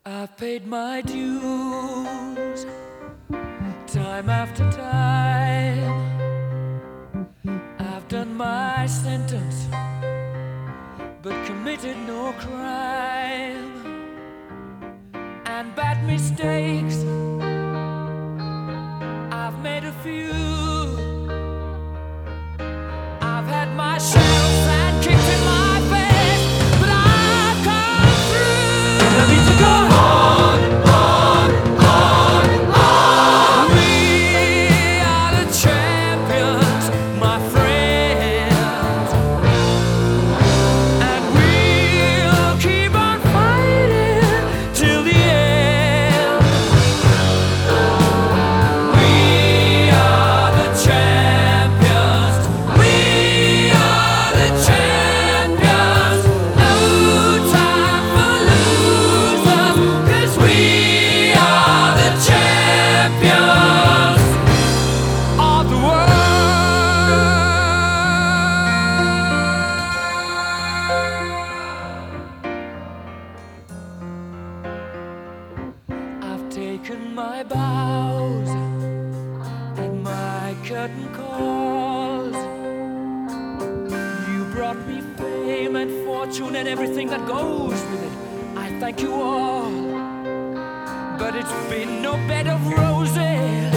I've paid my dues time after time. I've done my sentence but committed no crime. And bad mistakes I've made a few. I've had my share of sand kicked in my face, but I've come through. I need to go on, on, on, on. We are the champions, my friends, and we'll keep on fighting till the end. We are the champions. We are the champions. No time for losers, 'cause we are the champions of the world. I've taken my bows and my curtain calls. You brought me fame and fortune and everything that goes with it. I thank you all, but it's been no bed of roses.